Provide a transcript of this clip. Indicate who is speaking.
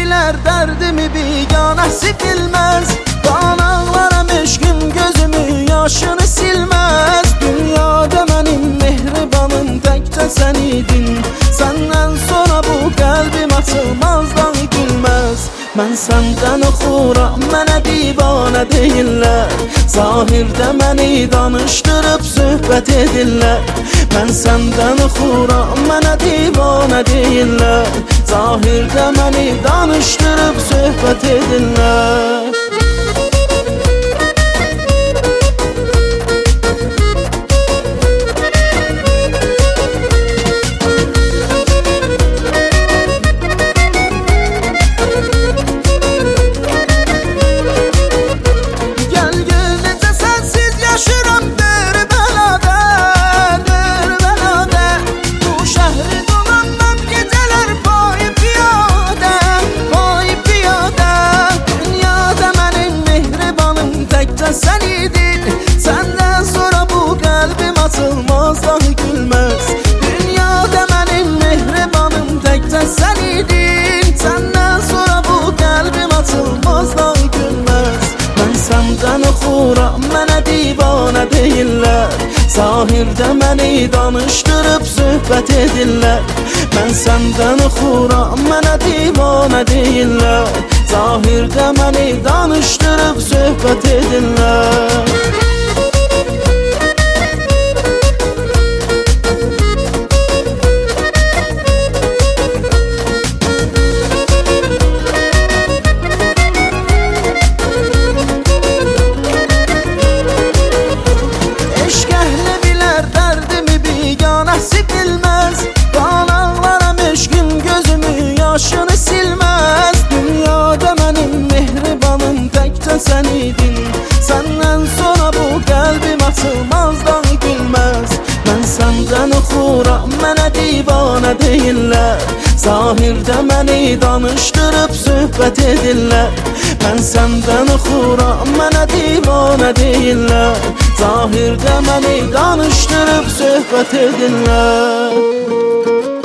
Speaker 1: bilər dərdimi biganəsi bilməz. Qanağlaram eşqim gözümü yaşını silməz. Dünyada mənim mehribanım təkcə sən idin. Səndən sonra bu qəlbim açılmazdan gülməz. Mən səndən oxuram, mənə divanə deyirlər. Zahirdə məni danışdırıb söhbət edirlər. Mən səndən oxuram, mənə divanə deyirlər. Zahirdə məni danışdırıb söhbət edirlər. Sen idin, senden sonra bu kalbim açılmazdan gülmez. Dünyada benim mehribanım təkcə sen idin. Senden sonra bu kalbim açılmazdan gülmez. Ben senden oxuram, mənə divanə deyirlər. Zahirdə məni danışdırıb söhbət edirlər. Ben senden oxuram, mənə divanə deyirlər. Zahirdə məni danışdırıb söhbət edirlər. Eşq əhli bilər dərdimi biganəsi bilməz. Qanağlaram eşqim gözümü yaşını silməz. Dünyada mənim mehribanım təkcə sən idin. Səndən sonra bu qəlbim açılmazdan gülməz. Mən səndən oxuram, mənə divanə deyirlər. Zahirdə məni danışdırıb söhbət edirlər. Mən səndən oxuram, mənə divanə deyirlər. Zahirdə məni danışdırıb söhbət edirlər.